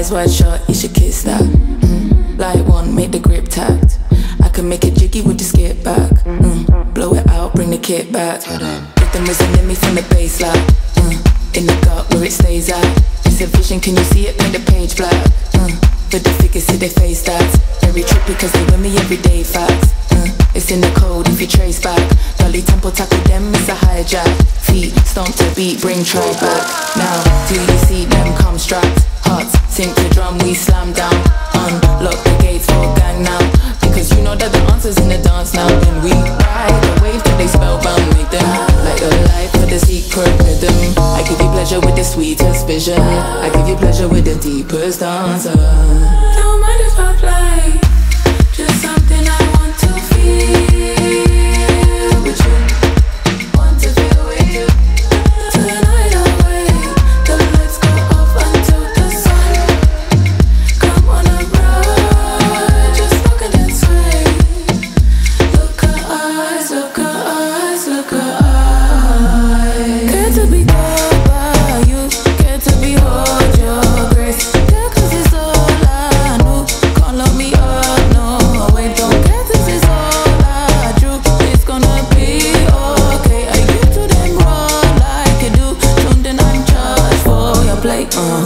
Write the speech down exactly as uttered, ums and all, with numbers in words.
Eyes wide shut, you should kiss that. mm. Light one, make the grip tact. I can make it jiggy with the skip back. mm. Blow it out, bring the kit back. Rhythm resonate me from the baseline. mm. In the gut where it stays at. It's a vision, can you see it? Paint the page black. mm. But the figures see their face stats. Very trippy cause they with me everyday facts. mm. It's in the code if you trace back. Dolly tempo tackle them, it's a hijack. Feet stomp to beat, bring try back. Now, do you see them come strapped? Hearts sink to drum, we slam down. Unlock the gates for gang now. Because you know that the answer's in the dance now. And we ride the wave till they spellbound. Make them like a life for the secret rhythm. I give you pleasure with the sweetest vision. I give you pleasure with the deepest answer. Don't mind if I play. Just something I want to feel with you. Want to feel with you. Tonight I'll wait. The lights go off until the sun. Come on a ride. Just look at that sway. Look her eyes, look her eyes, look her eyes. Care to be called by you. Care to behold your grace. Care cause it's all I know. Can't lock me up, no. Wait, don't care cause it's all I drew. It's gonna be okay. I used to them raw like you do. Soon then I'm charged for your plate. uh.